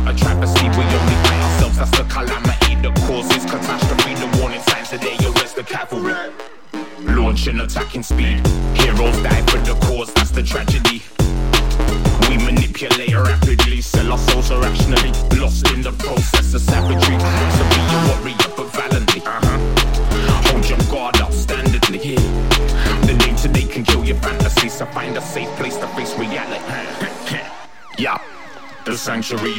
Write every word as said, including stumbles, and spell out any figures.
a travesty. We only fight ourselves, that's the calamity that causes catastrophe. The warning signs today, arrest the cavalry. Launching attacking speed. Heroes die for the cause, that's the tragedy. We manipulate rapidly, sell our souls irrationally. Lost in the process of savagery. So be a warrior but valiantly. Uh-huh. Hold your guard outstandingly. Yeah. The name today can kill your fantasies, so find a safe place to face reality. Yeah, the sanctuary